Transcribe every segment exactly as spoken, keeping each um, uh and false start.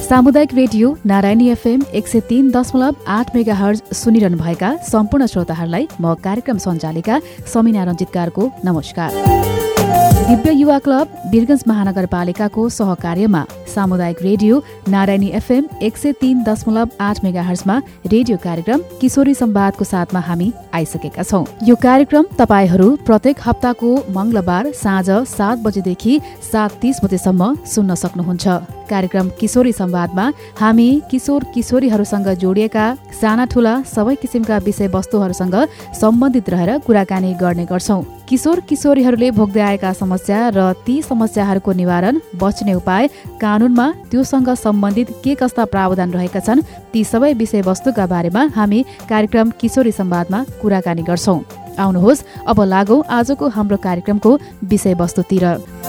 सामुदायिक radio Narayani FM एक सय तीन दशमलव आठ मेगा हर्ज सुनिरहनु भएका सम्पूर्ण श्रोताहरूलाई म कार्यक्रम सञ्चालिका समिना रञ्जितकारको नमस्कार। दिव्य युवा क्लब वीरगञ्ज महानगरपालिकाको सहकार्यमा सामुदायिक रेडियो नारायणी एफएम एक सय तीन दशमलव आठ मेगा हर्जमा रेडियो कार्यक्रम किशोरी संवादको साथमा हामी आइसकेका छौं। यो कार्यक्रम तपाईहरू प्रत्येक हप्ताको मंगलबार साँझ सात बजेदेखि सात तीस बजेसम्म सुन्न सक्नुहुन्छ। कार्यक्रम किशोरी संवादमा हामी किशोर किशोरीहरूसँग जोडिएका साना ठूला सबै किसिमका विषयवस्तुहरूसँग सम्बन्धित रहेर कुराकानी गर्ने गर्छौं। किशोर किशोरीहरूले भोग्दै आएका समस्या र ती समस्याहरूको निवारण, बच्ने उपाय, कानूनमा त्योसँग सम्बन्धित के कस्ता प्रावधान रहेका छन्, ती सबै विषयवस्तुका बारेमा हामी कार्यक्रम किशोरी संवादमा कुराकानी गर्छौं। आउनुहोस् अब लागौं आजको हाम्रो कार्यक्रमको विषयवस्तुतिर।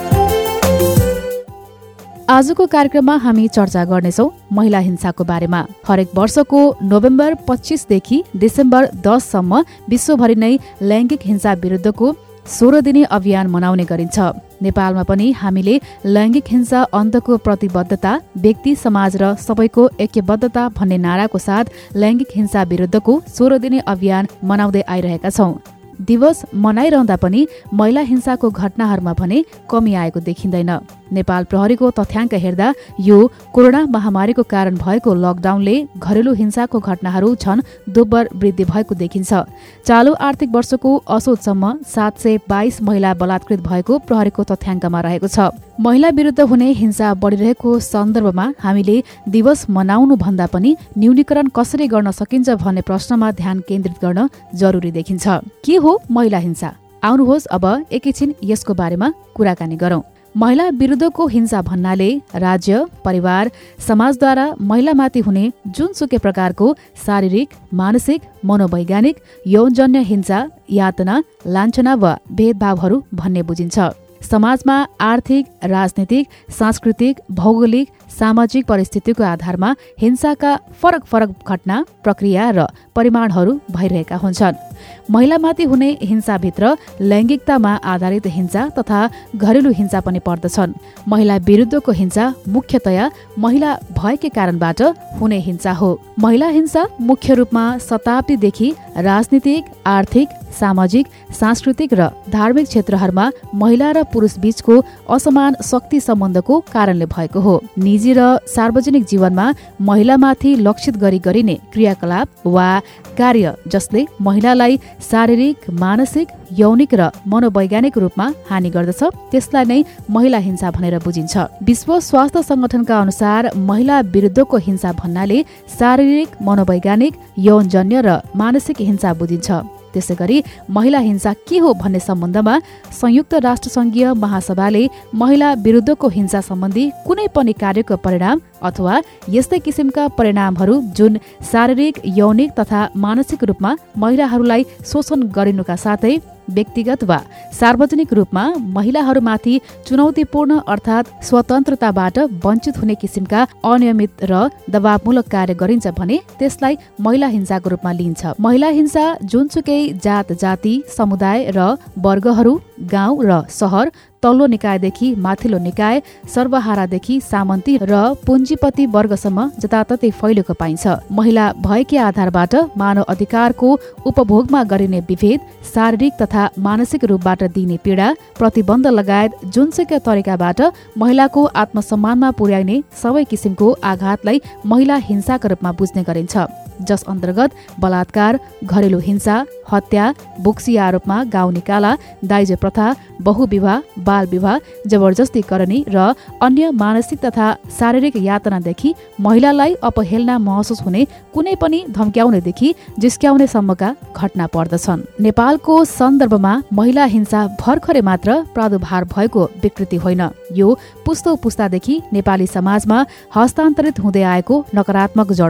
आजको कार्यक्रममा हामी चर्चा गर्नेछौं महिला हिंसाको बारेमा। हरेक वर्षको नोभेम्बर पच्चीसदेखि डिसेम्बर दससम्म विश्वभरि नै लैङ्गिक हिंसा विरुद्धको सोह्र दिने अभियान मनाउने गरिन्छ। नेपालमा पनि हामीले लैङ्गिक हिंसा अन्तको प्रतिबद्धता, व्यक्ति, समाज र सबैको ऐक्यबद्धता भन्ने नाराको साथ लैङ्गिक हिंसा विरुद्धको सोह्र दिने अभियान मनाउँदै आइरहेका छौं। दिवस मनाइरहँदा पनि महिला हिंसाको घटनाहरूमा भने कमी आएको देखिँदैन। नेपाल प्रहरीको तथ्याङ्क हेर्दा यो कोरोना महामारीको कारण भएको लकडाउनले घरेलु हिंसाको घटनाहरू झन् दोब्बर वृद्धि भएको देखिन्छ। चालु आर्थिक वर्षको असोजसम्म सात सय बाइस महिला बलात्कृत भएको प्रहरीको तथ्याङ्कमा रहेको छ। महिला विरुद्ध हुने हिंसा बढिरहेको सन्दर्भमा हामीले दिवस मनाउनु भन्दा पनि न्यूनीकरण कसरी गर्न सकिन्छ भन्ने प्रश्नमा ध्यान केन्द्रित गर्न जरुरी देखिन्छ। के हो महिला हिंसा? आउनुहोस् अब एकैछिन यसको बारेमा कुराकानी गरौं। महिला विरुद्धको हिंसा भन्नाले राज्य, परिवार, समाजद्वारा महिलामाथि हुने जुनसुकै प्रकारको शारीरिक, मानसिक, मनोवैज्ञानिक, यौनजन्य हिंसा, यातना, लाञ्छना वा भेदभावहरू भन्ने बुझिन्छ। समाजमा आर्थिक, राजनीतिक, सांस्कृतिक, भौगोलिक, सामाजिक परिस्थितिको आधारमा हिंसाका फरक फरक घटना, प्रक्रिया र परिमाणहरू भइरहेका हुन्छन्। महिलामाथि हुने हिंसाभित्र लैङ्गिकतामा आधारित हिंसा तथा घरेलु हिंसा पनि पर्दछन्। महिला विरुद्धको हिंसा मुख्यतया महिला भएकै कारणबाट हुने हिंसा हो। महिला हिंसा मुख्य रूपमा शताब्दीदेखि राजनीतिक, आर्थिक, सामाजिक, सांस्कृतिक र धार्मिक क्षेत्रहरूमा महिला र पुरुष बीचको असमान शक्ति सम्बन्धको कारणले भएको हो। निजी र सार्वजनिक जीवनमा महिलामाथि लक्षित गरी गरिने क्रियाकलाप वा कार्य जसले महिलालाई शारीरिक, मानसिक, यौनिक र मनोवैज्ञानिक रूपमा हानि गर्दछ त्यसलाई नै महिला हिंसा भनेर बुझिन्छ। विश्व स्वास्थ्य संगठनका अनुसार महिला विरुद्धको हिंसा भन्नाले शारीरिक, मनोवैज्ञानिक, यौनजन्य र मानसिक हिंसा बुझिन्छ। त्यसैगरी महिला हिंसा के हो भन्ने सम्बन्धमा संयुक्त राष्ट्रसङ्घीय महासभाले महिला विरुद्धको हिंसा सम्बन्धी कुनै पनि कार्यको परिणाम अथवा यस्तै किसिमका परिणामहरू जुन शारीरिक, यौनिक तथा मानसिक रूपमा महिलाहरूलाई शोषण गरिनुका साथै व्यक्तिगत वा सार्वजनिक रूपमा महिलाहरूमाथि चुनौतीपूर्ण अर्थात् स्वतन्त्रताबाट वञ्चित हुने किसिमका अनियमित र दबावमूलक कार्य गरिन्छ भने त्यसलाई महिला हिंसाको रूपमा लिइन्छ। महिला हिंसा जुनसुकै जात, जाति, समुदाय र वर्गहरू, गाउँ र सहर, तल्लो निकायदेखि माथिल्लो निकाय, सर्वहारादेखि सामन्ती र पुञ्जीपति वर्गसम्म जताततै फैलेको पाइन्छ। महिला भएकै आधारबाट मानव अधिकारको उपभोगमा गरिने विभेद, शारीरिक तथा मानसिक रूपबाट दिइने पीडा, प्रतिबन्ध लगायत जुनसुकै तरिकाबाट महिलाको आत्मसम्मानमा पुर्याइने सबै किसिमको आघातलाई महिला हिंसाका रूपमा बुझ्ने गरिन्छ। जस अन्तर्गत बलात्कार, घरेलु हिंसा, हत्या, बोक्सी आरोपमा गाउँ निकाला, दाइजो प्रथा, बहुविवाह, बाल विवाह, जबरजस्ती करनी र अन्य मानसिक तथा शारीरिक यातनादेखि महिलालाई अपहेलना महसुस हुने कुनै पनि धम्क्याउनेदेखि जिस्क्याउने सम्मका घटना पर्दछन्। नेपालको सन्दर्भमा महिला हिंसा भर्खरै मात्र प्रादुर्भाव भएको विकृति होइन। यो पुस्तौ पुस्तादेखि नेपाली समाजमा हस्तान्तरित हुँदै आएको नकारात्मक जड हो।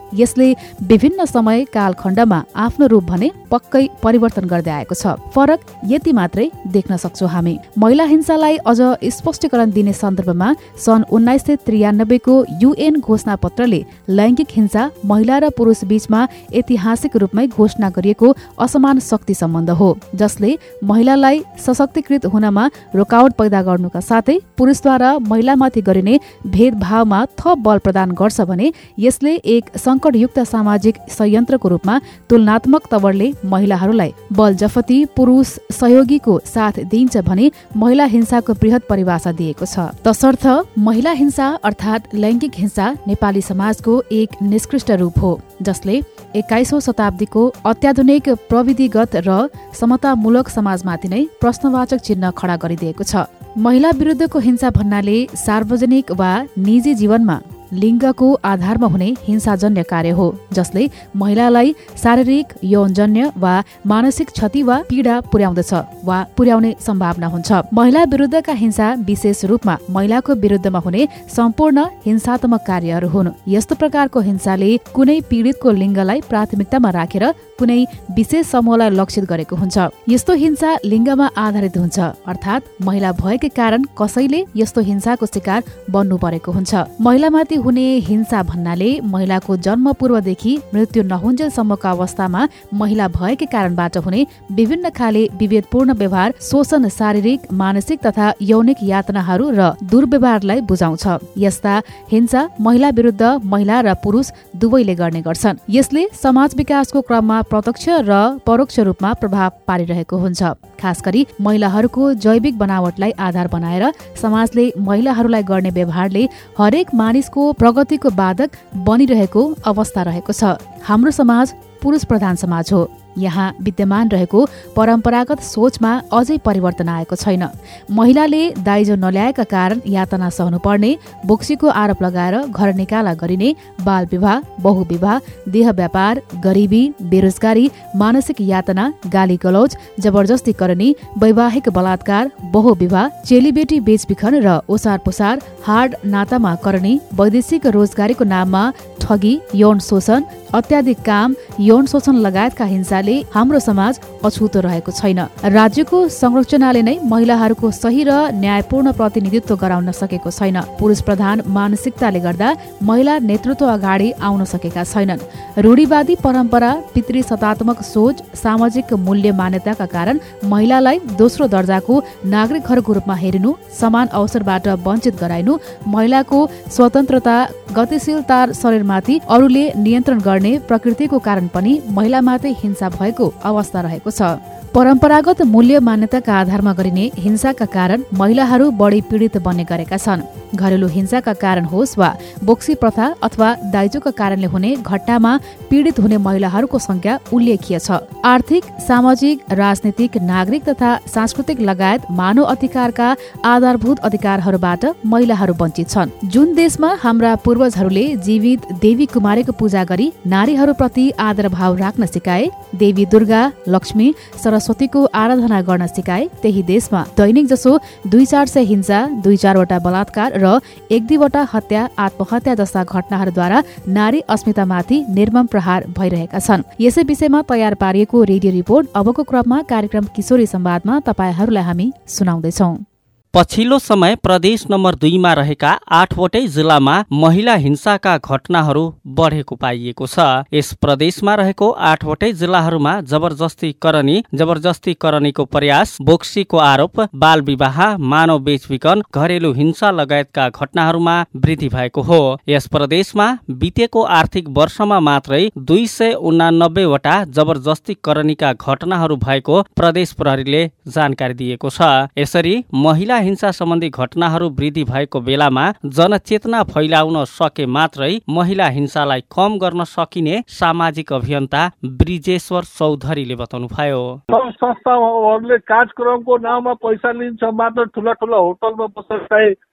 यसले विभिन्न समय कालखण्डमा आफ्नो रूप भने पक्कै परिवर्तन गर्दै आएको छ। फरक यति मात्रै देख्न सक्छौँ हामी। महिला हिंसालाई अझ स्पष्टीकरण दिने सन्दर्भमा सन् उन्नाइस सय त्रियानब्बेको युएन घोषणा पत्रले लैङ्गिक हिंसा महिला र पुरुष बीचमा ऐतिहासिक रूपमै घोषणा गरिएको असमान शक्ति सम्बन्ध हो, जसले महिलालाई सशक्तिकृत हुनमा रोकावट पैदा गर्नुका साथै पुरुषद्वारा महिलामाथि गरिने भेदभावमा थप बल प्रदान गर्छ भने यसले एक संकटयुक्त सामाजिक संयन्त्रको रूपमा तुलनात्मक तवरले महिलाहरूलाई बलजफती पुरुष सहयोगीको साथ दिन्छ भने महिला हिंसाको बृहत परिभाषा दिएको छ। तसर्थ महिला हिंसा अर्थात् लैङ्गिक हिंसा नेपाली समाजको एक निष्कृष्ट रूप हो, जसले एक्काइसौं शताब्दीको अत्याधुनिक प्रविधिगत र समतामूलक समाजमाथि नै प्रश्नवाचक चिन्ह खडा गरिदिएको छ। महिला विरुद्धको हिंसा भन्नाले सार्वजनिक वा निजी जीवनमा लिङ्गको आधारमा हुने हिंसाजन्य कार्य हो, जसले महिलालाई शारीरिक यौनजन्य वा मानसिक क्षति वा पीडा पुर्याउँदछ वा पुर्याउने सम्भावना हुन्छ। महिला विरुद्धका हिंसा विशेष रूपमा महिलाको विरुद्धमा हुने सम्पूर्ण हिंसात्मक कार्यहरू हुन्। यस्तो प्रकारको हिंसाले कुनै पीडितको लिङ्गलाई प्राथमिकतामा राखेर कुनै विशेष समूहलाई लक्षित गरेको हुन्छ। यस्तो हिंसा लिङ्गमा आधारित हुन्छ, अर्थात् महिला भएकै कारण कसैले यस्तो हिंसाको शिकार बन्नु परेको हुन्छ। महिलामाथि हुने हिंसा भन्नाले महिलाको जन्म पूर्वदेखि मृत्यु नहुन्जेलसम्मको अवस्थामा महिला भएकै कारणबाट हुने विभिन्न खाले विभेदपूर्ण व्यवहार, शोषण, शारीरिक, मानसिक तथा यौनिक यातनाहरू र दुर्व्यवहारलाई बुझाउँछ। यस्ता हिंसा महिला विरुद्ध महिला र पुरुष दुवैले गर्ने गर्छन्। यसले समाज विकासको क्रममा प्रत्यक्ष र परोक्ष रूपमा प्रभाव पारिरहेको हुन्छ। खास गरी महिलाहरूको जैविक बनावटलाई आधार बनाएर समाजले महिलाहरूलाई गर्ने व्यवहारले हरेक मानिसको प्रगतिको बाधक बनिरहेको अवस्था रहेको छ। हाम्रो समाज पुरुष प्रधान समाज हो। यहाँ विद्यमान रहेको परम्परागत सोचमा अझै परिवर्तन आएको छैन। महिलाले दाइजो नल्याएका कारण यातना सहनु पर्ने, बोक्सीको आरोप लगाएर घर निकाला गरिने, बाल विवाह, बहुविवाह, देह व्यापार, गरिबी, बेरोजगारी, मानसिक यातना, गाली गलौज, जबरजस्ती करनी, वैवाहिक बलात्कार, बहुविवाह, चेलीबेटी बेचबिखन र ओसार पोसार, हार्ड नातामा करनी, वैदेशिक रोजगारीको नाममा ठगी, यौन शोषण, अत्याधिक काम, यौन शोषण लगायतका हिंसाले हाम्रो समाज अछुतो रहेको छैन। राज्यको संरचनाले नै महिलाहरूको सही र न्यायपूर्ण प्रतिनिधित्व गराउन सकेको छैन। पुरुष प्रधान मानसिकताले गर्दा महिला नेतृत्व अगाडि आउन सकेका छैनन्। रूढिवादी परम्परा, पितृ सत्तात्मक सोच, सामाजिक मूल्य मान्यताका कारण महिलालाई दोस्रो दर्जाको नागरिकहरूको रूपमा हेरिनु, समान अवसरबाट वञ्चित गराइनु, महिलाको स्वतन्त्रता, गतिशीलता शरीरमाथि अरूले नियन्त्रण गर्ने प्रकृतिको कारण पनि महिलामाथि हिंसा भएको अवस्था रहेको छ। परम्परागत मूल्य मान्यताका आधारमा गरिने हिंसाका कारण महिलाहरू बढी पीडित बन्ने गरेका छन्। घरेलु हिंसाका कारण होस् वा बोक्सी प्रथा अथवा दाइजोका कारणले हुने घटनामा पीडित हुने महिलाहरूको संख्या उल्लेखीय छ। आर्थिक, सामाजिक, राजनीतिक, नागरिक तथा सांस्कृतिक लगायत मानव अधिकारका आधारभूत अधिकारहरूबाट महिलाहरू वञ्चित छन्। जुन देशमा हाम्रा पूर्वजहरूले जीवित देवी कुमारीको पूजा गरी नारीहरूप्रति आदर भाव राख्न सिकाए, देवी दुर्गा, लक्ष्मी, सरस्वतीको आराधना गर्न सिकाए, त्यही देशमा दैनिक जसो दुई चार सय हिंसा, दुई चारवटा बलात्कार र एक दुईवटा हत्या, आत्महत्या जस्ता घटनाहरूद्वारा नारी अस्मितामाथि निर्मम प्रहार भइरहेका छन्। यसै विषयमा तयार पारिएको रेडियो रिपोर्ट अबको क्रममा कार्यक्रम किशोरी संवादमा तपाईहरूलाई हामी सुनाउँदैछौँ। पछिल्लो समय प्रदेश नम्बर दुईमा रहेका आठवटै जिल्लामा महिला हिंसाका घटनाहरू बढेको पाइएको छ। यस प्रदेशमा रहेको आठवटै जिल्लाहरूमा जबरजस्ती करनी, जबरजस्ती करनीको प्रयास, बोक्सीको आरोप, बाल विवाह, मानव बेचबिखन, घरेलु हिंसा लगायतका घटनाहरूमा वृद्धि भएको हो। यस प्रदेशमा बितेको आर्थिक वर्षमा मात्रै दुई सय उनानब्बेवटा जबरजस्ती करनीका घटनाहरू भएको प्रदेश प्रहरीले जानकारी दिएको छ। यसरी महिला हिंसा सम्बन्धी घटनाहरू वृद्धि भएको बेलामा जनचेतना फैलाउन सके मात्रै महिला हिंसालाई कम गर्न सकिने सामाजिक अभियन्ता ब्रिजेश्वर चौधरीले बताउनुभयो। संस्थाहरूले कार्यक्रमको नाममा पैसा लिन्छ, मात्र ठुला ठुला होटलमा बसेर चाहिँ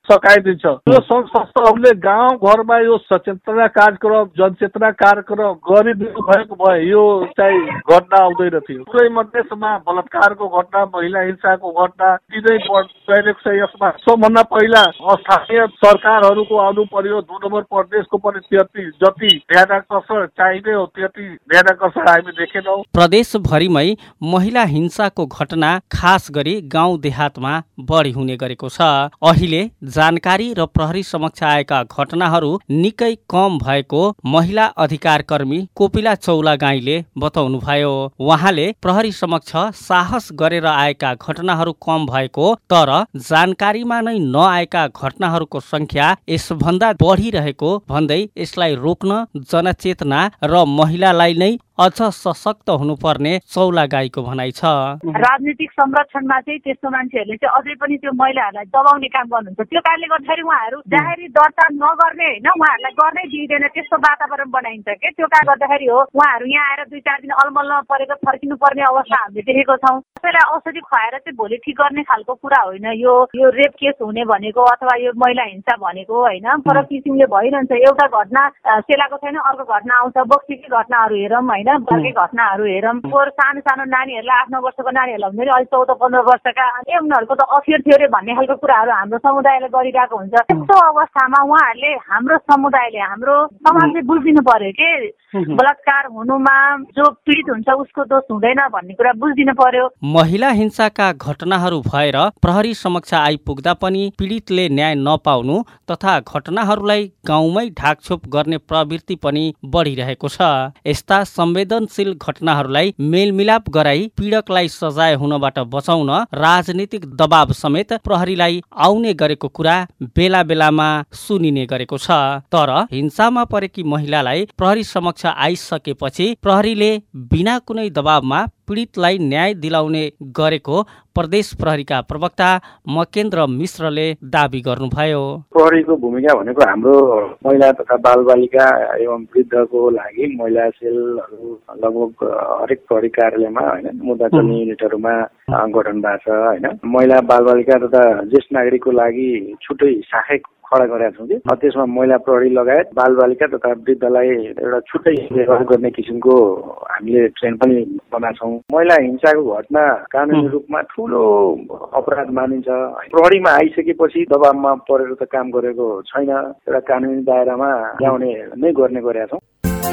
सकाइदिन्छ। यो सङ्घ संस्थाहरूले गाउँ घरमा यो सचेतना कार्यक्रम जनचेतना कार्यक्रम गरिदिनु भएको भए यो चाहिँ घटना आउँदैन थियो। पुरै मधेसमा बलात्कारको घटना, महिला हिंसाको घटना दिनै गइरहेको छ। यसमा सबभन्दा पहिला स्थानीय सरकारहरूको आउनु पर्यो। दुई नम्बर प्रदेशको पनि त्यति जति ध्यानाकर्षण चाहिने हो त्यति ध्यानाकर्षण हामी देखेनौँ। प्रदेशभरिमै महिला हिंसाको घटना खास गरी गाउँ देहातमा बढी हुने गरेको छ। अहिले जानकारी र प्रहरी समक्ष आएका घटनाहरू निकै कम भएको महिला अधिकार कर्मी कोपिला चौलागाईले बताउनुभयो। उहाँले प्रहरी समक्ष साहस गरेर आएका घटनाहरू कम भएको तर जानकारीमा नै नआएका घटनाहरूको संख्या यसभन्दा बढिरहेको भन्दै यसलाई रोक्न जनचेतना र महिलालाई नै अझ सशक्त हुनुपर्ने चौलागाईको भनाइ छ। राजनीतिक संरक्षणमा चाहिँ त्यस्तो मान्छेहरूले चाहिँ अझै पनि त्यो महिलाहरूलाई दबाउने काम गर्नुहुन्छ। त्यो कारणले गर्दाखेरि उहाँहरू जाहेरी दर्ता नगर्ने होइन, उहाँहरूलाई गर्नै दिइँदैन त्यस्तो वातावरण बनाइन्छ के। त्यो कारण गर्दाखेरि हो उहाँहरू यहाँ आएर दुई चार दिन अलमल्ल परेको फर्किनु पर्ने अवस्था हामीले देखेको छौँ। कसैलाई औषधि खुवाएर चाहिँ भोलि ठिक गर्ने खालको कुरा होइन यो। यो रेप केस हुने भनेको अथवा यो महिला हिंसा भनेको होइन, फरक किसिमले भइरहन्छ। एउटा घटना सेलाको छैन अर्को घटना आउँछ। बक्सीकै घटनाहरू हेरौँ होइन, बर्के घटनाहरू हेरौँ। पोहोर सानो सानो नानीहरूलाई आठ नौ वर्षको नानीहरूलाई हुँदैन अहिले चौध पन्ध्र वर्षका ए उनीहरूको त अफेयर थियो अरे भन्ने खालको कुराहरू हाम्रो समुदायले गरिरहेको हुन्छ। त्यस्तो अवस्थामा उहाँहरूले हाम्रो समुदायले हाम्रो समाजले बुझिदिनु पर्यो कि बलात्कार हुनुमा जो पीडित हुन्छ उसको दोष हुँदैन भन्ने कुरा बुझिदिनु पर्यो। महिला हिंसाका घटनाहरू भएर प्रहरी समक्ष आइपुग्दा पनि पीडितले न्याय नपाउनु तथा घटनाहरूलाई गाउँमै ढाकछोप गर्ने प्रवृत्ति पनि बढिरहेको छ। यस्ता संवेदनशील घटनाहरूलाई मेलमिलाप गराई पीडकलाई सजाय हुनबाट बचाउन राजनीतिक दबाव समेत प्रहरीलाई आउने गरेको कुरा बेला बेलामा सुनिने गरेको छ। तर हिंसामा परेकी महिलालाई प्रहरी समक्ष आइसकेपछि प्रहरीले बिना कुनै दबावमा पीडितलाई न्याय दिलाउने गरेको प्रदेश प्रहरीका प्रवक्ता मकेन्द्र मिश्रले दावी गर्नुभयो। प्रहरीको भूमिका भनेको हाम्रो महिला तथा बालबालिका एवं वृद्धको लागि महिला सेलहरू लगभग हरेक प्रहरी कार्यालयमा होइन मुद्दा चल्ने युनिटहरूमा गठन भएको छ होइन। महिला बालबालिका तथा ज्येष्ठ नागरिकको लागि छुट्टै शाखा खडा गरेका छौँ कि त्यसमा महिला प्रहरी लगायत बालबालिका तथा वृद्धलाई एउटा छुट्टै व्यवहार गर्ने किसिमको हामीले ट्रेन पनि बनाएको छौँ। महिला हिंसाको घटना कानुनी रूपमा ठुलो अपराध मानिन्छ। प्रहरीमा आइसकेपछि दबावमा परेर त काम गरेको छैन, एउटा कानुनी दायरामा ल्याउने नै गर्ने गरेका छौँ।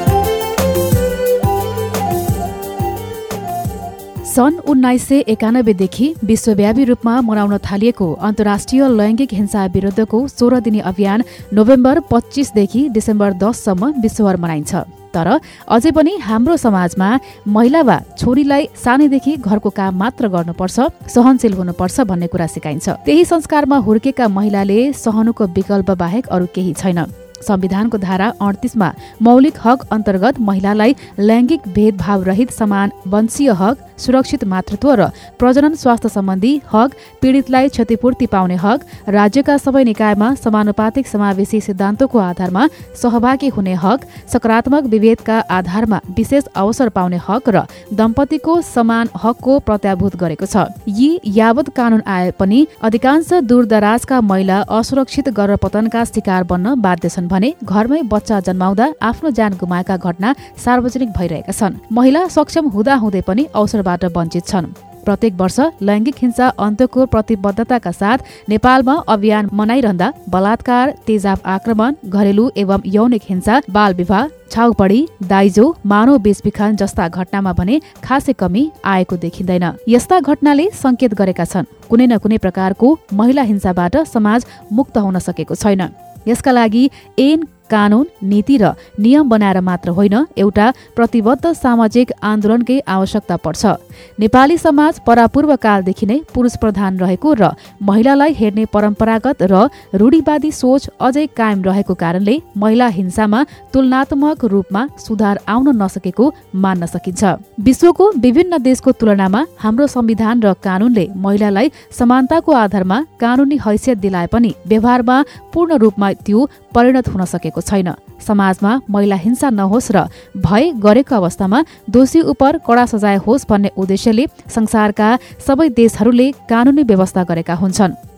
सन् उन्नाइस सय एकानब्बेदेखि विश्वव्यापी रूपमा मनाउन थालिएको अन्तर्राष्ट्रिय लैङ्गिक हिंसा विरुद्धको सोह्र दिने अभियान नोभेम्बर पच्चिसदेखि डिसेम्बर दससम्म विश्वभर मनाइन्छ। तर अझै पनि हाम्रो समाजमा महिला वा छोरीलाई सानैदेखि घरको काम मात्र गर्नुपर्छ, सहनशील हुनुपर्छ भन्ने कुरा सिकाइन्छ। त्यही संस्कारमा हुर्केका महिलाले सहनुको विकल्प बाहेक अरू केही छैन। संविधानको धारा अडतिसमा मौलिक हक अन्तर्गत महिलालाई लैङ्गिक भेदभाव रहित समान वंशीय हक, सुरक्षित मातृत्व र प्रजनन स्वास्थ्य सम्बन्धी हक, पीडितलाई क्षतिपूर्ति पाउने हक, राज्यका सबै निकायमा समानुपातिक समावेशी सिद्धान्तको आधारमा सहभागी हुने हक, सकारात्मक विभेदका आधारमा विशेष अवसर पाउने हक र दम्पतिको समान हकको प्रत्याभूत गरेको छ। यी यावत कानून आए पनि अधिकांश दूरदराजका महिला असुरक्षित गर्भपतनका शिकार बन्न बाध्य छन् भने घरमै बच्चा जन्माउँदा आफ्नो ज्यान गुमाएका घटना सार्वजनिक भइरहेका छन्। महिला सक्षम हुँदा हुँदै पनि अवसरबाट वञ्चित छन्। प्रत्येक वर्ष लैङ्गिक हिंसा अन्त्यको प्रतिबद्धताका साथ नेपालमा अभियान मनाइरहँदा बलात्कार, तेजाब आक्रमण, घरेलु एवं यौनिक हिंसा, बाल विवाह, छाउपडी, दाइजो, मानव बेचबिखन जस्ता घटनामा भने खासै कमी आएको देखिँदैन। यस्ता घटनाले संकेत गरेका छन् कुनै न कुनै प्रकारको महिला हिंसाबाट समाज मुक्त हुन सकेको छैन। यसका लागि ऐन, कानून, नीति र नियम बनाएर मात्र होइन, एउटा प्रतिबद्ध सामाजिक आन्दोलनकै आवश्यकता पर्छ। नेपाली समाज परापूर्व कालदेखि नै पुरुष प्रधान रहेको र महिलालाई हेर्ने परम्परागत र रूढिवादी सोच अझै कायम रहेको कारणले महिला हिंसामा तुलनात्मक रूपमा सुधार आउन नसकेको मान्न सकिन्छ। विश्वको विभिन्न देशको तुलनामा हाम्रो संविधान र कानूनले महिलालाई समानताको आधारमा कानूनी हैसियत दिलाए पनि व्यवहारमा पूर्ण रूपमा त्यो परिणत हुन सकेको छैन। समाजमा महिला हिंसा नहोस् र भय गरेको अवस्थामा दोषी उप कडा सजाय होस् भन्ने उद्देश्यले संसारका सबै देशहरूले कानूनी व्यवस्था गरेका हुन्छन्।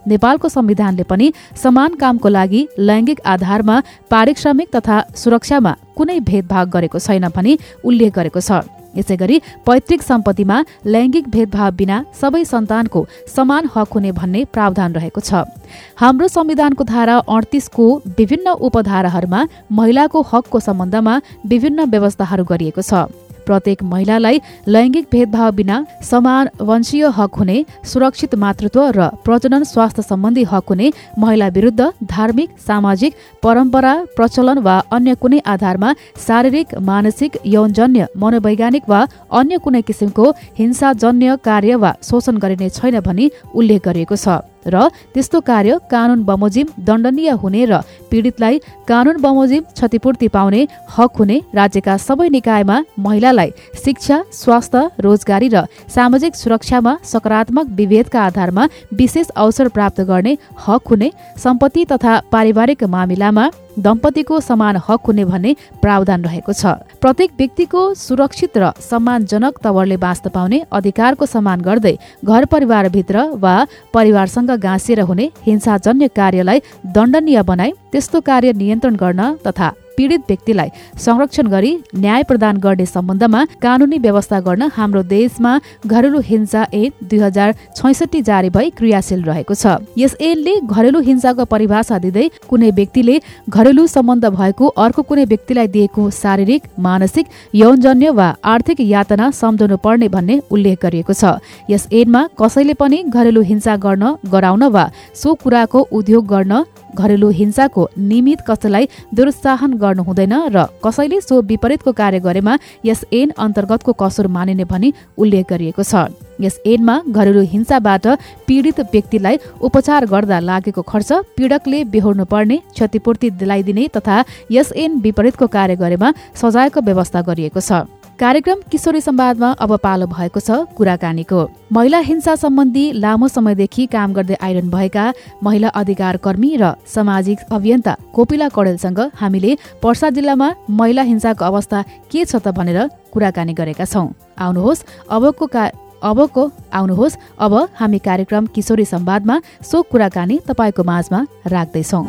नेपालको संविधानले पनि समान कामको लागि लैङ्गिक आधारमा पारिश्रमिक तथा सुरक्षामा कुनै भेदभाव गरेको छैन भनी उल्लेख गरेको छ। यसैगरी पैतृक सम्पत्तिमा लैङ्गिक भेदभाव बिना सबै सन्तानको समान हक हुने भन्ने प्रावधान रहेको छ। हाम्रो संविधानको धारा अडतीसको विभिन्न उपधाराहरूमा महिलाको हकको सम्बन्धमा विभिन्न व्यवस्थाहरू गरिएको छ। प्रत्येक महिलालाई लैङ्गिक भेदभाव बिना समान वंशीय हक हुने, सुरक्षित मातृत्व र प्रजनन स्वास्थ्य सम्बन्धी हक हुने, महिला विरुद्ध धार्मिक, सामाजिक, परम्परा, प्रचलन वा अन्य कुनै आधारमा शारीरिक, मानसिक, यौनजन्य, मनोवैज्ञानिक वा अन्य कुनै किसिमको हिंसाजन्य कार्य वा शोषण गरिने छैन भनी उल्लेख गरिएको छ र त्यस्तो कार्य कानून बमोजिम दण्डनीय हुने र पीडितलाई कानून बमोजिम क्षतिपूर्ति पाउने हक हुने, राज्यका सबै निकायमा महिलालाई शिक्षा, स्वास्थ्य, रोजगारी र सामाजिक सुरक्षामा सकारात्मक विभेदका आधारमा विशेष अवसर प्राप्त गर्ने हक हुने, सम्पत्ति तथा पारिवारिक मामिलामा दम्पतिको समान हक हुने भन्ने प्रावधान रहेको छ। प्रत्येक व्यक्तिको सुरक्षित र सम्मानजनक तवरले बाँच्न पाउने अधिकारको सम्मान गर्दै घर परिवारभित्र वा परिवारसँग गाँसिएर हुने हिंसाजन्य कार्यलाई दण्डनीय बनाई त्यस्तो कार्य नियन्त्रण गर्न तथा पीडित व्यक्तिलाई संरक्षण गरी न्याय प्रदान गर्ने सम्बन्धमा कानूनी व्यवस्था गर्न हाम्रो देशमा घरेलु हिंसा ऐन दुई हजार छैसठी जारी भई क्रियाशील रहेको छ। यस ऐनले घरेलु हिंसाको परिभाषा दिँदै कुनै व्यक्तिले घरेलु सम्बन्ध भएको अर्को कुनै व्यक्तिलाई दिएको शारीरिक, मानसिक, यौनजन्य वा आर्थिक यातना सम्झाउनु पर्ने भन्ने उल्लेख गरिएको छ। यस ऐनमा कसैले पनि घरेलु हिंसा गर्न, गराउन वा सो कुराको उद्योग गर्न, घरेलु हिंसाको निमित्त कसैलाई दुरुत्साहन गर्नु हुँदैन र कसैले सो विपरीतको कार्य गरेमा यस ऐन अन्तर्गतको कसुर मानिने भनी उल्लेख गरिएको छ। यस ऐनमा घरेलु हिंसाबाट पीडित व्यक्तिलाई उपचार गर्दा लागेको खर्च पीडकले बेहोर्नु पर्ने, क्षतिपूर्ति दिलाइदिने तथा यस ऐन विपरीतको कार्य गरेमा सजायको व्यवस्था गरिएको छ। कार्यक्रम किशोरी संवादमा अब पालो भएको छ कुराकानीको। महिला हिंसा सम्बन्धी लामो समयदेखि काम गर्दै आइरहनु भएका महिला अधिकार कर्मी र सामाजिक अभियन्ता कोपिला कडेलसँग हामीले पर्सा जिल्लामा महिला हिंसाको अवस्था के छ त भनेर कुराकानी गरेका छौं। आउनुहोस् अबको का अबको आउनुहोस् अब हामी कार्यक्रम किशोरी संवादमा सो कुराकानी तपाईको माझमा राख्दैछौं।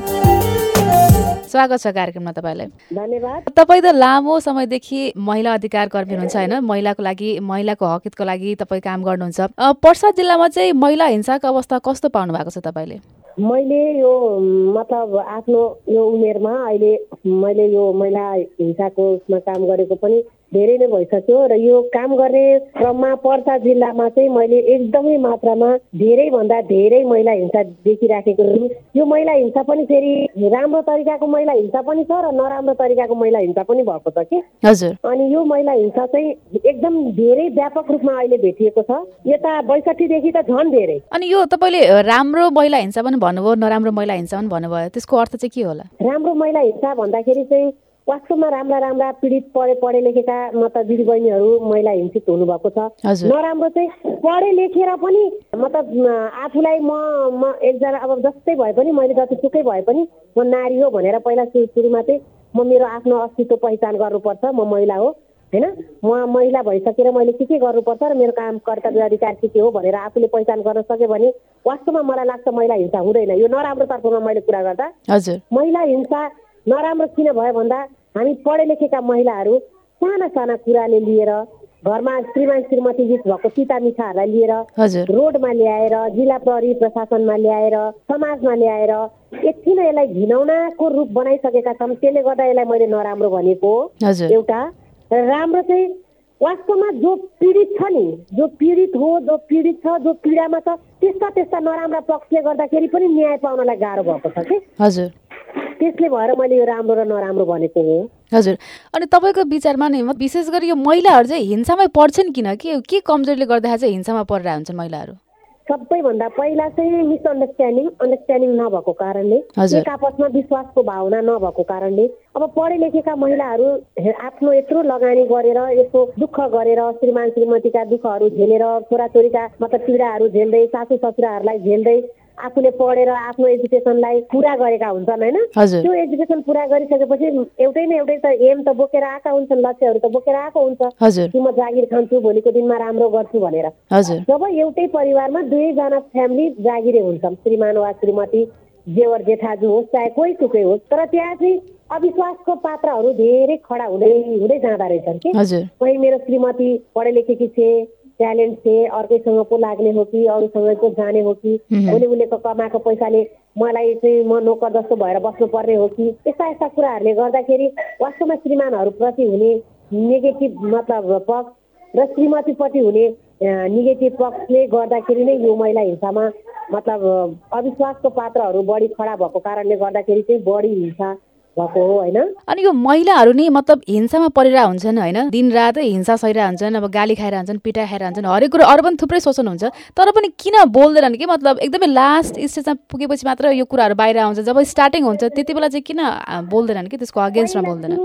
स्वागत छ कार्यक्रममा तपाईलाई। धन्यवाद। तपाई त लामो समयदेखि महिला अधिकार कर्मी हुनुहुन्छ हैन, महिलाको लागि, महिलाको हकहितको लागि तपाई काम गर्नुहुन्छ। पर्सा जिल्लामा चाहिँ महिला हिंसाको अवस्था कस्तो पाउनु भएको छ तपाईले? मैले यो मतलब आफ्नो यो उमेरमा अहिले मैले यो महिला हिंसाको उसमा काम गरेको पनि धेरै नै भइसक्यो र यो काम गर्ने क्रममा पर्सा जिल्लामा चाहिँ मैले एकदमै मात्रामा धेरै भन्दा धेरै महिला हिंसा देखिराखेको छु। यो महिला हिंसा पनि फेरि राम्रो तरिकाको महिला हिंसा पनि छ र नराम्रो तरिकाको महिला हिंसा पनि भएको छ कि। हजुर। अनि यो महिला हिंसा चाहिँ एकदम धेरै व्यापक रूपमा अहिले भेटिएको छ। यता बैसठी देखि त झन् धेरै। अनि यो तपाईले राम्रो महिला हिंसा पनि भन्नुभयो, नराम्रो महिला हिंसा पनि भन्नुभयो, त्यसको अर्थ चाहिँ के होला? राम्रो महिला हिंसा भन्दाखेरि चाहिँ वास्तवमा राम्रा राम्रा पीडित पढे पढे लेखेका मतलब दिदीबहिनीहरू महिला हिंसित हुनुभएको छ। नराम्रो चाहिँ पढे लेखेर पनि मतलब आफूलाई म म एकजना अब जस्तै भए पनि मैले जतिसुकै भए पनि म नारी हो भनेर पहिला सुरुमा चाहिँ म मेरो आफ्नो अस्तित्व पहिचान गर्नुपर्छ, म महिला हो हैन, म महिला भइसकेर मैले के के गर्नुपर्छ र मेरो काम कर्तव्य अधिकार के के हो भनेर आफूले पहिचान गर्न सक्यो भने वास्तवमा मलाई लाग्छ महिला हिंसा हुँदैन। यो नराम्रो तर्फमा मैले कुरा गर्दा हजुर महिला हिंसा नराम्रो किन भयो भन्दा हामी पढे लेखेका महिलाहरू साना साना कुराले लिएर घरमा श्रीमान श्रीमती बीच भएको चिता मिठाहरूलाई लिएर रोडमा ल्याएर, जिल्ला प्रहरी प्रशासनमा ल्याएर, समाजमा ल्याएर एकछिन यसलाई घिनौनाको रूप बनाइसकेका छन्। त्यसले गर्दा यसलाई मैले नराम्रो भनेको एउटा। राम्रो चाहिँ वास्तवमा जो पीडित छ नि, जो पीडित हो, जो पीडित छ, जो पीडामा छ, त्यस्ता त्यस्ता नराम्रा पक्षले गर्दाखेरि पनि न्याय पाउनलाई गाह्रो भएको छ कि। हजुर। त्यसले भएर मैले यो राम्रो र नराम्रो भनेको हो। हजुर। अनि तपाईँको विचारमा नै विशेष गरी यो महिलाहरू चाहिँ हिंसामै पर्छन् किन? के के कमजोरीले गर्दाखेरि चाहिँ हिंसामा परिरहेका हुन्छन् महिलाहरू? सबैभन्दा पहिला चाहिँ मिसअन्डरस्ट्यान्डिङ अन्डरस्ट्यान्डिङ नभएको कारणले, एक आपसमा विश्वासको भावना नभएको कारणले अब पढे लेखेका महिलाहरू आफ्नो यत्रो लगानी गरेर, यस्तो दुःख गरेर, श्रीमान श्रीमतीका दुःखहरू झेलेर, छोराछोरीका मतलब पीडाहरू झेल्दै, सासू ससुराहरूलाई झेल्दै आफूले पढेर आफ्नो एजुकेसनलाई पुरा गरेका हुन्छन् होइन। त्यो एजुकेसन पुरा गरिसकेपछि एउटै न एउटै त एम त बोकेर आएका हुन्छन्, लक्ष्यहरू त बोकेर आएको हुन्छ कि म जागिर खान्छु, भोलिको दिनमा राम्रो गर्छु भनेर। जब एउटै परिवारमा दुईजना फ्यामिली जागिरे हुन्छन्, श्रीमान वा श्रीमती, जेवर जेठाजु होस् चाहे कोही सुकै होस्, तर त्यहाँ चाहिँ अविश्वासको पात्रहरू धेरै खडा हुँदै हुँदै जाँदा रहेछन् कि कहीँ मेरो श्रीमती पढे लेखेकी छे, ट्यालेन्ट छे, अर्कैसँग पो लाग्ने हो कि अरूसँग पो जाने हो कि, उसले उसलेको कमाएको पैसाले मलाई चाहिँ म नोकर जस्तो भएर बस्नु पर्ने हो कि, यस्ता यस्ता कुराहरूले गर्दाखेरि वास्तवमा श्रीमानहरूप्रति हुने नेगेटिभ मतलब पक्ष र श्रीमतीपट्टि हुने नेगेटिभ पक्षले गर्दाखेरि नै यो महिला हिंसामा मतलब अविश्वासको पात्रहरू बढी खडा भएको कारणले गर्दाखेरि चाहिँ बढी हिंसा भएको हो होइन। अनि यो महिलाहरू नि मतलब हिंसामा परिरहेको हुन्छन् होइन, दिन रात हिंसा सहिरहेको हुन्छन्, अब गाली खाएर हुन्छन्, पिटाइ खाएर हुन्छन्, हरेक कुरो अरू पनि थुप्रै शोषण हुन्छ, तर पनि किन बोल्दैनन् कि मतलब एकदमै लास्ट स्टेजमा पुगेपछि मात्र यो कुराहरू बाहिर आउँछ। जब स्टार्टिङ हुन्छ त्यति बेला चाहिँ किन बोल्दैनन् कि त्यसको अगेन्स्टमा बोल्दैनन्?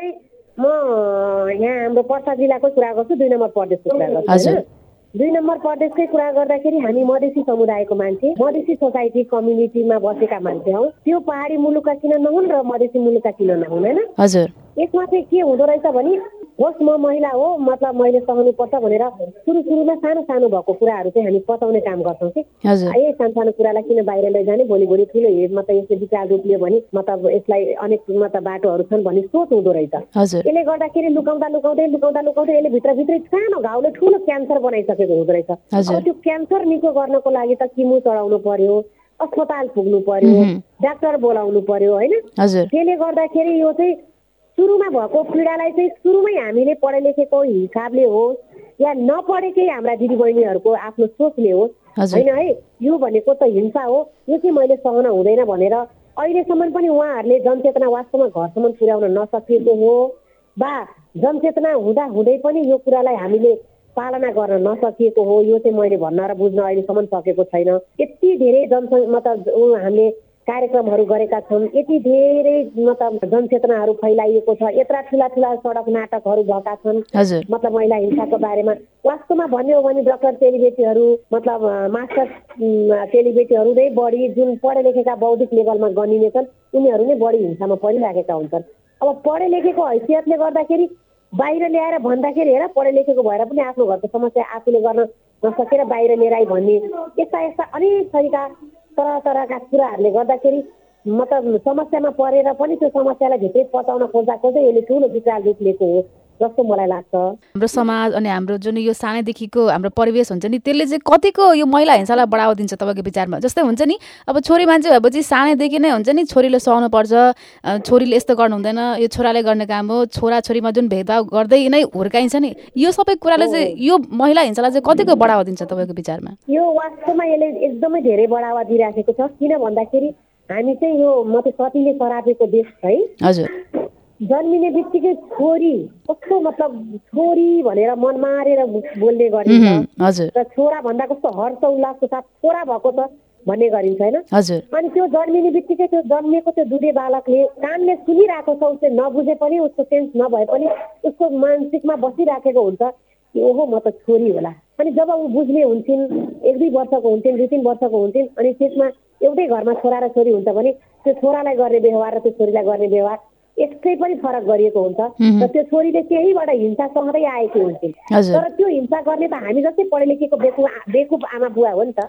म यहाँ हाम्रो पर्सा जिल्लाको कुरा गर्छु, दुई नम्बर प्रदेशको कुरा गर्छु होइन। दुई नम्बर प्रदेशकै कुरा गर्दाखेरि हामी मधेसी समुदायको मान्छे, मधेसी सोसाइटी कम्युनिटीमा बसेका मान्छे हौ। त्यो पहाडी मुलुकका किन नहुन् र मधेसी मुलुकका किन नहुन् होइन। हजुर, यसमा चाहिँ के हुँदो रहेछ भने होस् म महिला हो मतलब मैले सहनुपर्छ भनेर सुरु सुरुमा सानो सानो भएको कुराहरू चाहिँ हामी पचाउने काम गर्छौँ कि ए सानो सानो कुरालाई किन बाहिर लैजाने, भोलि भोलि ठुलो हेडमा त यसले विचार रूप लियो भने मतलब यसलाई अनेक मतलब बाटोहरू छन् भन्ने सोच हुँदो रहेछ। यसले गर्दाखेरि लुकाउँदा लुकाउँदै लुकाउँदा लुकाउँदै यसले भित्रभित्रै सानो घाउले ठुलो क्यान्सर बनाइसकेको हुँदो रहेछ। अब त्यो क्यान्सर निको गर्नको लागि त किमो चढाउनु पर्यो, अस्पताल पुग्नु पर्यो, डाक्टर बोलाउनु पर्यो होइन। त्यसले गर्दाखेरि यो चाहिँ सुरुमा भएको पीडालाई चाहिँ सुरुमै हामीले पढे लेखेको हिसाबले होस् या नपढेकै हाम्रा दिदीबहिनीहरूको आफ्नो सोचले होस् होइन है, यो भनेको त हिंसा हो, यो चाहिँ मैले सहन हुँदैन भनेर अहिलेसम्म पनि उहाँहरूले जनचेतना वास्तवमा घरसम्म पुर्याउन नसकेको हो, वा जनचेतना हुँदा हुँदै पनि यो कुरालाई हामीले पालना गर्न नसकिएको हो, यो चाहिँ मैले भन्न र बुझ्न अहिलेसम्म सकेको छैन। यति धेरै जन मतलब हामीले कार्यक्रमहरू गरेका छौँ, यति धेरै मतलब जनचेतनाहरू फैलाइएको छ, यत्रा ठुला ठुला सडक नाटकहरू भएका छन् मतलब महिला हिंसाको बारेमा। वास्तवमा भन्यो भने डक्टर चेलीबेटीहरू मतलब मास्टर चेलीबेटीहरू नै बढी जुन पढे लेखेका बौद्धिक लेभलमा गनिने छन् उनीहरू नै बढी हिंसामा परिराखेका हुन्छन्। अब पढे लेखेको हैसियतले गर्दाखेरि बाहिर ल्याएर भन्दाखेरि हेर पढे लेखेको भएर पनि आफ्नो घरको समस्या आफूले गर्न नसकेर बाहिर लिएर आइ भन्ने यस्ता यस्ता अनेक थरीका तरह तरहका कुराहरूले गर्दाखेरि मतलब समस्यामा परेर पनि त्यो समस्यालाई भित्रै पचाउन खोज्दा खोज्दै यसले ठुलो विचार रूप लिएको हो जस्तो मलाई लाग्छ। हाम्रो समाज अनि हाम्रो जुन यो सानैदेखिको हाम्रो परिवेश हुन्छ नि त्यसले चाहिँ कतिको यो महिला हिंसालाई बढावा दिन्छ तपाईँको विचारमा? जस्तै हुन्छ नि अब छोरी मान्छे भएपछि सानैदेखि नै हुन्छ नि छोरीले सहनुपर्छ, छोरीले यस्तो गर्नु हुँदैन, यो छोराले गर्ने काम हो, छोरा छोरीमा जुन भेदभाव गर्दै नै हुर्काइन्छ नि, यो सबै कुराले चाहिँ यो महिला हिंसालाई चाहिँ कतिको बढावा दिन्छ तपाईँको विचारमा? यो वास्तवमा यसले एकदमै धेरै बढावा दिइराखेको छ। किन भन्दाखेरि हामी चाहिँ यो म त सतीले सरापेको देश है। हजुर, जन्मिने बित्तिकै छोरी कस्तो मतलब छोरी भनेर मन मारेर बोल्ने गरिन्छ र छोरा भन्दा कस्तो हर्ष उल्लासको साथ छोरा भएको छ भन्ने गरिन्छ होइन। अनि त्यो जन्मिने बित्तिकै त्यो जन्मिएको त्यो दुधे बालकले कानले सुनिरहेको छ, उसले नबुझे पनि उसको सेन्स नभए पनि उसको मानसिकमा बसिराखेको हुन्छ कि ओहो म त छोरी होला। अनि जब ऊ बुझ्ने हुन्छन्, एक दुई वर्षको हुन्छन्, दुई तिन वर्षको हुन्छन्, अनि त्यसमा एउटै घरमा छोरा र छोरी हुन्छ भने त्यो छोरालाई गर्ने व्यवहार र त्यो छोरीलाई गर्ने व्यवहार यसकै पनि फरक गरिएको हुन्छ र त्यो छोरीले त्यहीबाट हिंसा सहँदै आएको हुन्छ। तर त्यो हिंसा गर्ने त हामी जस्तै पढे लेखेको बेकु बेकुफ आमा बुवा हो नि त।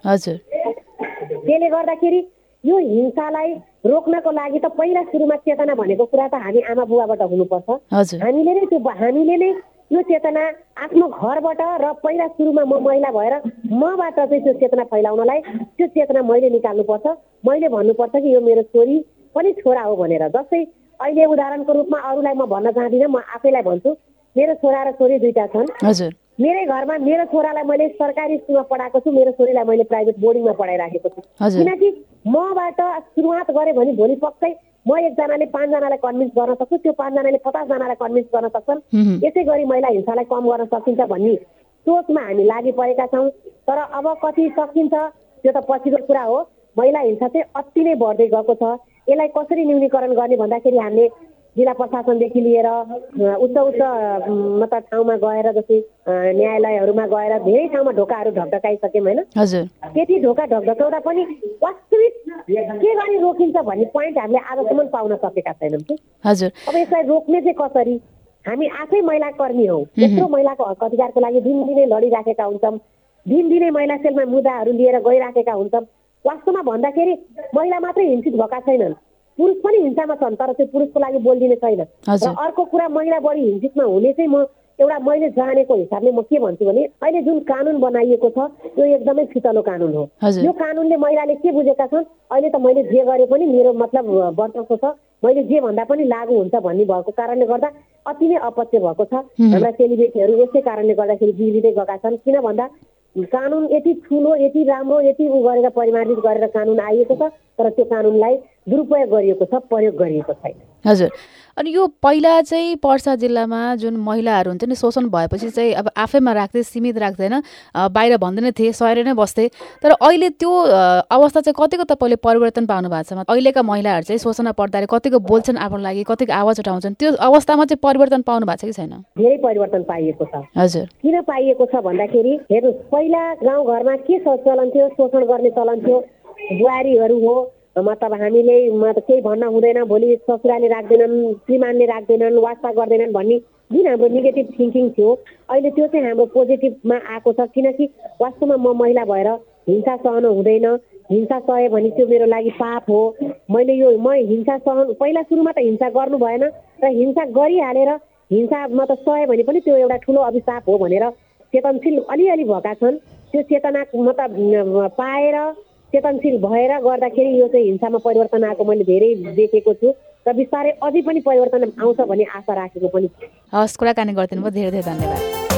त्यसले गर्दाखेरि यो हिंसालाई रोक्नको लागि त पहिला सुरुमा चेतना भनेको कुरा त हामी आमा बुवाबाट हुनुपर्छ। हामीले नै त्यो हामीले नै यो चेतना आफ्नो घरबाट र पहिला सुरुमा म महिला भएर मबाट चाहिँ त्यो चेतना फैलाउनलाई त्यो चेतना मैले निकाल्नुपर्छ। मैले भन्नुपर्छ कि यो मेरो छोरी पनि छोरा हो भनेर। जस्तै अहिले उदाहरणको रूपमा अरूलाई म भन्न चाहदिनँ, म आफैलाई भन्छु मेरो छोरा र छोरी दुईटा छन्। मेरै घरमा मेरो छोरालाई मैले सरकारी स्कुलमा पढाएको छु, मेरो छोरीलाई मैले प्राइभेट बोर्डिङमा पढाइराखेको छु। किनकि मबाट सुरुवात गरेँ भने भोलि पक्कै म एकजनाले पाँचजनालाई कन्भिन्स गर्न सक्छु, त्यो पाँचजनाले पचासजनालाई कन्भिन्स गर्न सक्छन्। यसै गरी महिला हिंसालाई कम गर्न सकिन्छ भन्ने सोचमा हामी लागि परेका छौँ। तर अब कति सकिन्छ त्यो त पछिको कुरा हो। महिला हिंसा चाहिँ अति नै बढ्दै गएको छ। यसलाई कसरी न्यूनीकरण गर्ने भन्दाखेरि हामीले जिल्ला प्रशासनदेखि लिएर उच्च उच्च मतलब ठाउँमा गएर जस्तै न्यायालयहरूमा गएर धेरै ठाउँमा ढोकाहरू ढकढकाइसक्यौँ होइन। हजुर। त्यति ढोका ढकढकाउँदा पनि वास्तविक के गरी रोकिन्छ भन्ने पोइन्ट हामीले आजसम्म पाउन सकेका छैनौँ कि। हजुर। अब यसलाई रोक्ने चाहिँ कसरी? हामी आफै महिला कर्मी हौ, यत्रो महिलाको हक अधिकारको लागि दिनदिनै लडिराखेका हुन्छौँ, दिनदिनै महिला सेलमा मुद्दाहरू लिएर गइराखेका हुन्छौँ। वास्तवमा भन्दाखेरि महिला मात्रै हिंसित भएका छैनन्, पुरुष पनि हिंसामा छन्, तर चाहिँ पुरुषको लागि बोलिदिने छैन। र अर्को कुरा महिला बढी हिंसितमा हुने चाहिँ म एउटा मैले जानेको हिसाबले म के भन्छु भने अहिले जुन कानुन बनाइएको छ यो एकदमै फितलो कानुन हो। यो कानुनले महिलाले के बुझेका छन्, अहिले त मैले जे गरे पनि मेरो मतलब वर्चस्व छ, मैले जे भन्दा पनि लागू हुन्छ भन्ने भएको कारणले गर्दा अति नै अपत्य भएको छ। हाम्रा चेलीबेटीहरू यसै कारणले गर्दाखेरि बिग्रिँदै गएका छन्। किन भन्दा कानुन यति ठुलो, यति राम्रो, यति उ गरेर परिमार्जित गरेर कानुन आइएको छ, तर त्यो कानुनलाई दुरुपयोग गरिएको छ, प्रयोग गरिएको छैन। हजुर। अनि यो पहिला चाहिँ पर्सा जिल्लामा जुन महिलाहरू हुन्थ्यो नि शोषण भएपछि चाहिँ अब आफैमा राख्दै सीमित राख्दैन, बाहिर भन्दैन थिए, सहेर नै बस्थे। तर अहिले त्यो अवस्था चाहिँ कतिको तपाईँले परिवर्तन पाउनु भएको छ? अहिलेका महिलाहरू चाहिँ शोषणमा पर्दाखेरि कतिको बोल्छन् आफ्नो लागि, कतिको आवाज उठाउँछन्, त्यो अवस्थामा चाहिँ परिवर्तन पाउनु भएको छ कि छैन? धेरै परिवर्तन पाइएको छ। हजुर। किन पाइएको छ भन्दाखेरि हेर्नुहोस्, पहिला गाउँघरमा के चलन थियो, शोषण गर्ने चलन थियो। बुहारीहरू हो मतलब हामीले केही भन्न हुँदैन, भोलि ससुराले राख्दैनन्, श्रीमानले राख्दैनन्, वास्ता गर्दैनन् भन्ने जुन हाम्रो नेगेटिभ थिङ्किङ थियो, अहिले त्यो चाहिँ हाम्रो पोजिटिभमा आएको छ। किनकि वास्तवमा म महिला भएर हिंसा सहन हुँदैन, हिंसा सहे भने त्यो मेरो लागि पाप हो। मैले यो म हिंसा सहन पहिला सुरुमा त हिंसा गर्नु भएन र हिंसा गरिहालेर हिंसामा त सहे भने पनि त्यो एउटा ठुलो अभिशाप हो भनेर चेतनशील अलिअलि भएका छन्। त्यो चेतना मतलब पाएर चेतनशील भएर गर्दाखेरि यो चाहिँ हिंसामा परिवर्तन आएको मैले धेरै देखेको छु र बिस्तारै अझै पनि परिवर्तन आउँछ भन्ने आशा राखेको पनि छु। हस्, कुराकानी गरिदिनु भयो, धेरै धेरै धन्यवाद।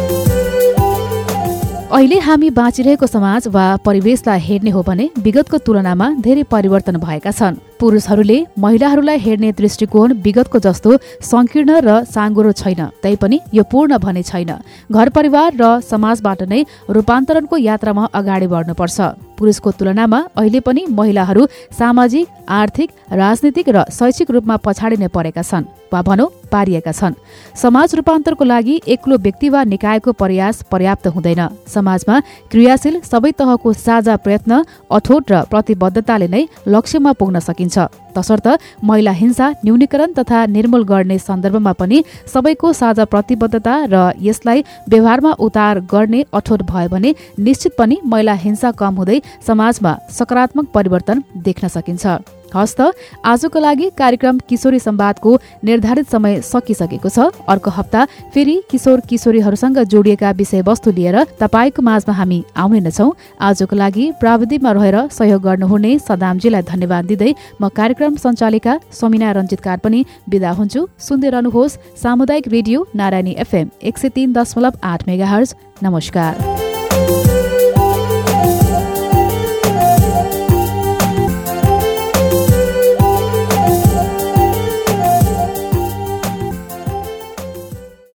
अहिले हामी बाँचिरहेको समाज वा परिवेशलाई हेर्ने हो भने विगतको तुलनामा धेरै परिवर्तन भएका छन्। पुरुषहरूले महिलाहरूलाई हेर्ने दृष्टिकोण विगतको जस्तो संकीर्ण र साँगुरो छैन, तैपनि यो पूर्ण भने छैन। घर परिवार र समाजबाट नै रूपान्तरणको यात्रामा अगाडि बढ्नुपर्छ। पुरुषको तुलनामा अहिले पनि महिलाहरू सामाजिक, आर्थिक, राजनीतिक र शैक्षिक रूपमा पछाडि नै परेका छन् वा भनौँ पारिएका छन्। समाज रूपान्तरको लागि एक्लो व्यक्ति वा निकायको प्रयास पर्याप्त हुँदैन। समाजमा क्रियाशील सबै तहको साझा प्रयत्न, अठोट र प्रतिबद्धताले नै लक्ष्यमा पुग्न सकिन्छ। तसर्थ महिला हिंसा न्यूनीकरण तथा निर्मूल गर्ने सन्दर्भमा पनि सबैको साझा प्रतिबद्धता र यसलाई व्यवहारमा उतार गर्ने अठोट भयो भने निश्चित पनि महिला हिंसा कम हुँदै समाजमा सकारात्मक परिवर्तन देख्न सकिन्छ। हस्त आजको लागि कार्यक्रम किशोरी संवादको निर्धारित समय सकिसकेको छ। अर्को हप्ता फेरि किशोर किशोरीहरूसँग जोडिएका विषयवस्तु लिएर तपाईँको माझमा हामी आउने नै छौँ। आजको लागि प्राविधिकमा रहेर सहयोग गर्नुहुने सदामजीलाई धन्यवाद दिँदै म कार्यक्रम सञ्चालिका समिना रञ्जित कार पनि बिदा हुन्छु। सुन्दै रहनुहोस् सामुदायिक रेडियो नारायणी एफएम एक सय तीन दशमलव आठ मेगा हर्ज। नमस्कार।